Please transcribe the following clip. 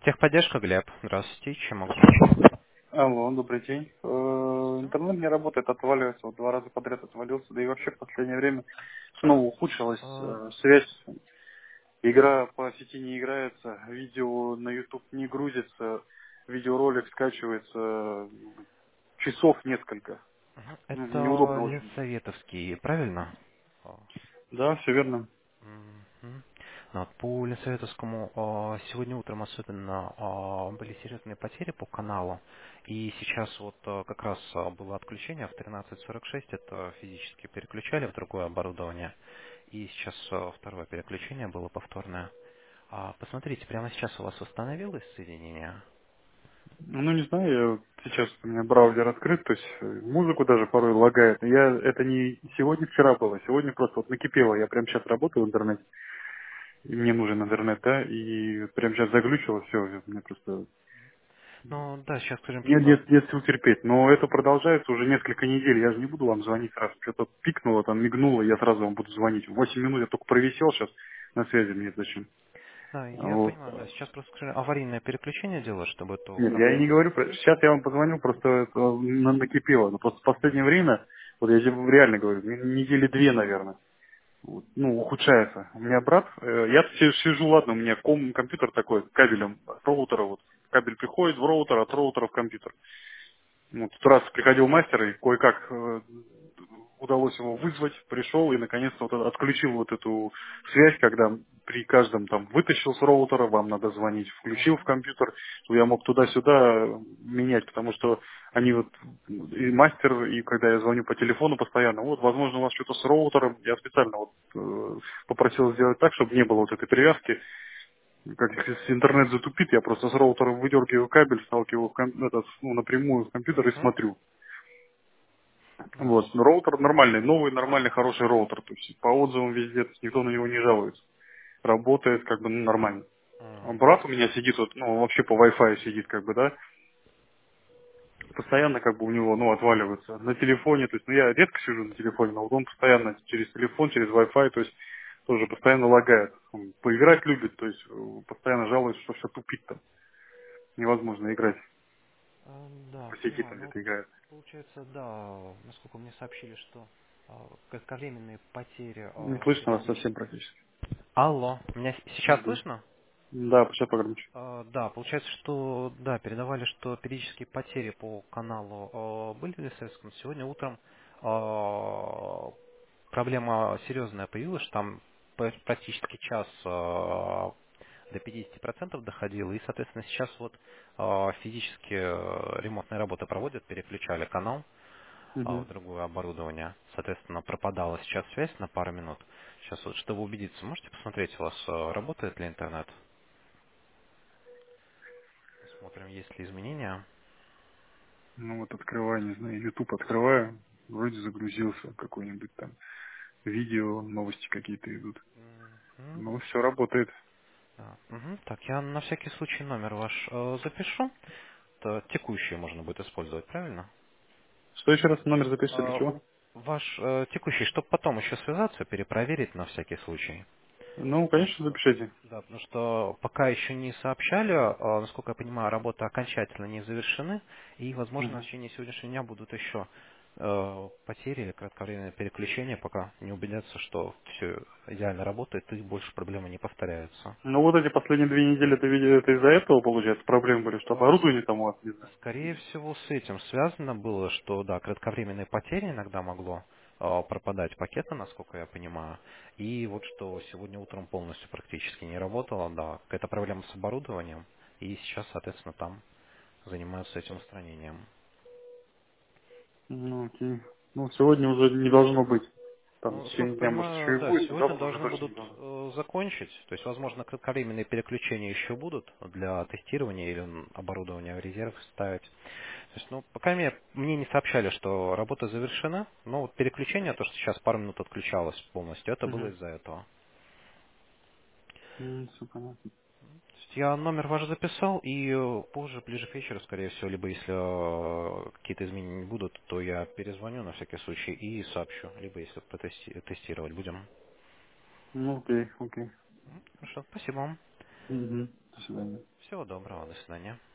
Техподдержка, Глеб. Здравствуйте. Чем могу помочь? Алло, добрый день. Здравствуйте. Интернет не работает, отваливается. Вот 2 раза подряд отвалился. Да и вообще в последнее время снова ухудшилась Э, связь. Игра по сети не играется, видео на YouTube не грузится, видеоролик скачивается часов несколько. Ну, неудобно Это очень. Ленсоветовский, правильно? О, Да, все верно. мгм. Ну, вот по Ленсоветовскому сегодня утром особенно были серьезные потери по каналу. И сейчас вот как раз было отключение в 13:46. Это физически переключали в другое оборудование. И сейчас второе переключение было повторное. Посмотрите, прямо сейчас у вас восстановилось соединение? Ну, не знаю, я вот сейчас у меня браузер открыт, то есть музыку даже порой лагает. Это не сегодня, вчера было, сегодня просто вот накипело. Я прямо сейчас работаю в интернете. И мне нужен интернет, да, и прям сейчас заглючило все, мне просто Ну да, сейчас, скажем, нет сил терпеть. Но это продолжается уже несколько недель, я же не буду вам звонить сразу. Что-то пикнуло, там мигнуло, я сразу вам буду звонить. 8 минут я только провисел сейчас на связи, мне зачем. да, я Вот. понимаю, да. Сейчас просто, скажем, аварийное переключение делать, чтобы эту Нет, я и не проблему говорю про... устранить. Сейчас я вам позвоню, просто это накипело. Но просто в последнее время, вот я тебе реально говорю, недели 2, наверное. Вот, ну, ухудшается. У меня брат, я сижу, ладно, у меня компьютер такой, с кабелем от роутера, вот, кабель приходит в роутер, от роутера в компьютер. Ну, тут раз приходил мастер, и кое-как удалось его вызвать, пришел и наконец-то вот отключил вот эту связь, когда при каждом там вытащил с роутера, вам надо звонить, включил в Мгм. компьютер, то я мог туда-сюда менять, потому что они вот, и мастер, и когда я звоню по телефону постоянно, вот, возможно, у вас что-то с роутером, я специально вот попросил сделать так, чтобы не было вот этой привязки, как если интернет затупит, я просто с роутера выдергиваю кабель, сталкиваю напрямую в компьютер и Мгм. смотрю. Ну, Вот. Но роутер нормальный, новый, нормальный, хороший роутер. То есть по отзывам везде, то есть никто на него не жалуется. Работает как бы нормально. А мгм. брат у меня сидит, вот, ну, он вообще по Wi-Fi сидит, как бы, да, постоянно как бы у него, ну, отваливается. На телефоне, то есть, ну, я редко сижу на телефоне, но вот он постоянно через телефон, через Wi-Fi, то есть, тоже постоянно лагает. Он поиграть любит, то есть, постоянно жалуется, что все тупит там. Невозможно играть. Да, По сети понимаю. там Ну, где-то играет. получается, да, насколько мне сообщили, что кратковременные потери Не слышно вас передали. совсем практически. Алло, меня сейчас Да. слышно? Да, сейчас погромче. Да, получается, что да, передавали, что периодические потери по каналу были в Лисецком. Сегодня утром проблема серьезная появилась, что там практически час до 50% доходило, и, соответственно, сейчас вот физически ремонтные работы проводят, переключали канал в Мгм. другое оборудование. Соответственно, пропадала сейчас связь на пару минут. Сейчас вот, чтобы убедиться, можете посмотреть, у вас работает ли интернет? Посмотрим, есть ли изменения. Ну вот открываю, не знаю, YouTube открываю, вроде загрузился какой-нибудь там видео, новости какие-то идут. Мгм. Ну, все работает. Да. Мгм. Так, я на всякий случай номер ваш запишу. Это текущий можно будет использовать, правильно? Что еще раз номер запишите для Э, чего? Ваш текущий, чтобы потом еще связаться, перепроверить на всякий случай. Ну, Потому конечно, что, запишите. да, потому что пока еще не сообщали, насколько я понимаю, работы окончательно не завершены, и, возможно, в Мгм. течение сегодняшнего дня будут еще потери или кратковременное переключение, пока не убедятся, что все идеально работает и больше проблемы не повторяются. Ну вот эти последние 2 недели это, это из-за этого, получается, проблемы были, что Э, оборудование там у вас, не знаю. Скорее всего, с этим связано было, что, да, кратковременные потери иногда могло пропадать пакеты, насколько я понимаю. И вот что сегодня утром полностью практически не работало, да, какая-то проблема с оборудованием. И сейчас, соответственно, там занимаются этим устранением. Ну, окей. Ну, сегодня уже не должно быть. Там в Ну, сколько течение дня, может, понимаю, еще и да, будет, но сегодня завтра уже должны точно будут не должно. закончить. То есть, возможно, кратковременные переключения еще будут для тестирования или оборудования в резерв ставить. То есть, ну, по крайней мере, мне не сообщали, что работа завершена, но вот переключение, то, что сейчас пару минут отключалось полностью, это было Угу. из-за этого. Все понятно. То есть я номер ваш записал, и позже, ближе к вечеру, скорее всего, либо если какие-то изменения будут, то я перезвоню на всякий случай и сообщу, либо если тестировать будем. Ну, окей, окей. Хорошо, спасибо вам. Угу. До свидания. Всего Всего доброго, до свидания.